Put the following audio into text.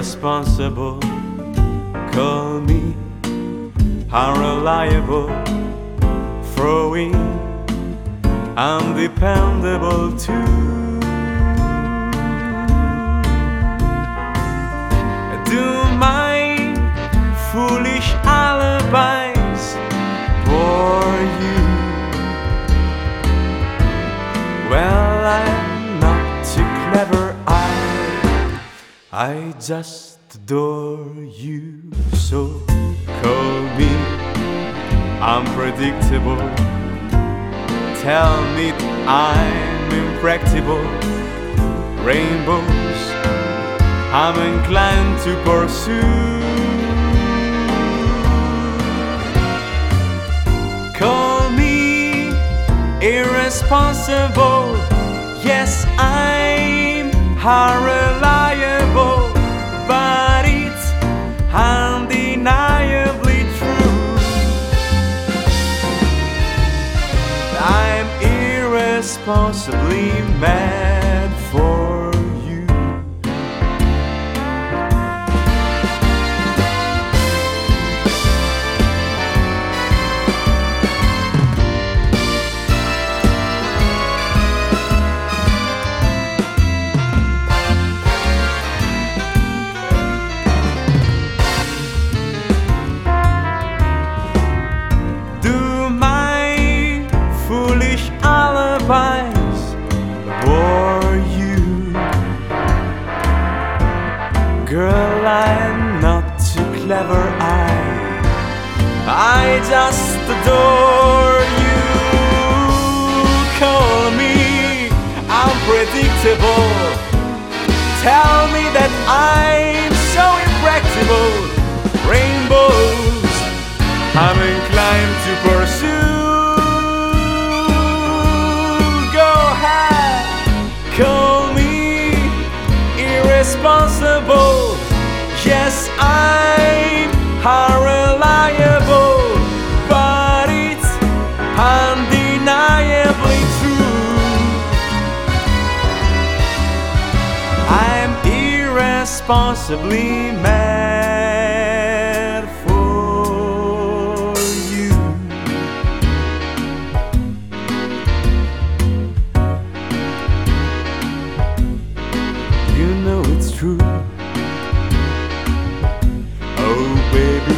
irresponsible. Call me unreliable, throwing undependable too. Do my foolish alibis bore you? Well, I'm not too clever, I just adore you. So call me unpredictable, tell me I'm impractical. Rainbows I'm inclined to pursue. Call me irresponsible, yes, I'm unreliable, but it's undeniably true. I'm irresponsibly mad for you. Alibis bore you? Girl, I'm not too clever, I just adore you. Call me unpredictable, tell me that I'm so impractical. Rainbows I'm inclined to pursue. Call me irresponsible, yes, I'm unreliable, but it's undeniably true. I'm irresponsibly mad for you. You know it's true. Oh baby,